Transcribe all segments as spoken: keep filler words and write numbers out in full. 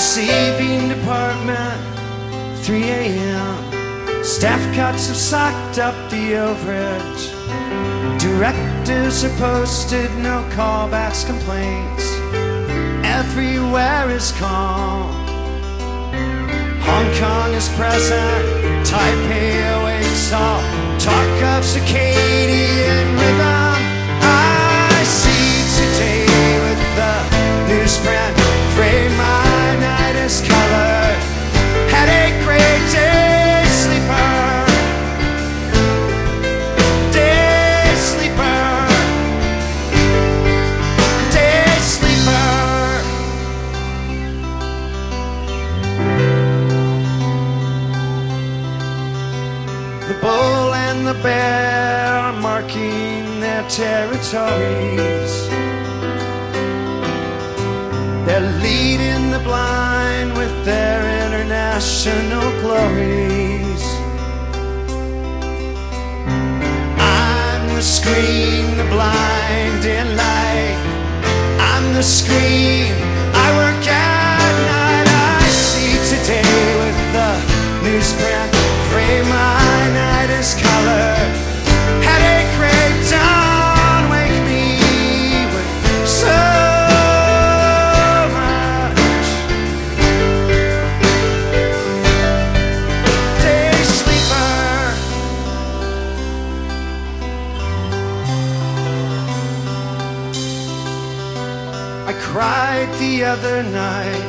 Receiving department, three a m Staff cuts have socked up the overage. Directives are posted, no callbacks, complaints. Everywhere is calm. Hong Kong is present, Taipei awaits all. Talk of circadian rhythm I see today with the newsprint. Frame my night is colored. Had a great day sleeper. Day sleeper. Day sleeper. The bull and the bear are marking their territories. They're leading the blind with their international glories. I'm the screen, the blinding light. I'm the screen, I work at night. I see today with the newsprint. Frame my night is colored. Had a great dawn, wake me with so much. Day sleeper. I cried the other night.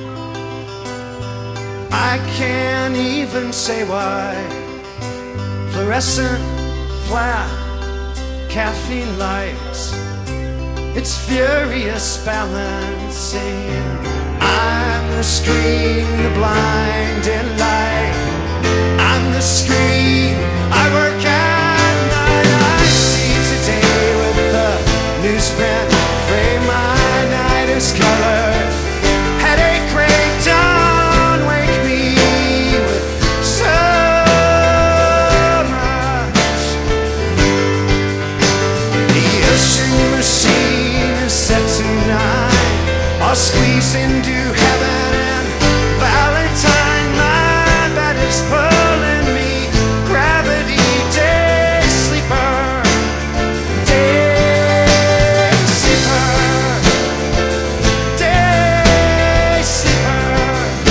I can't even say why. Fluorescent, flat, caffeine lights. It's furious balancing. I'm the screen, the blinding light. I'm the screen, I work at night. I see today with the newsprint. Frame my night is colored. Had a great dawn, wake me with so much. The ocean machine is set tonight. I'll squeeze into heaven and Valentine. My bed is pulling me. Gravity, day sleeper. Day sleeper. Day sleeper.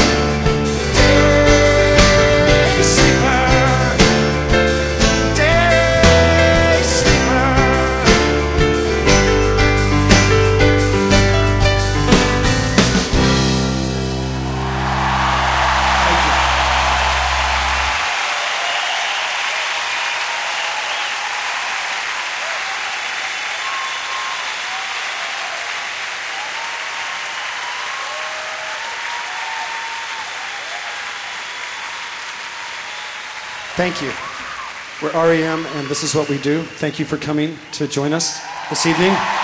Day sleeper. Day sleeper. Thank you. We're R E M, and this is what we do. Thank you for coming to join us this evening.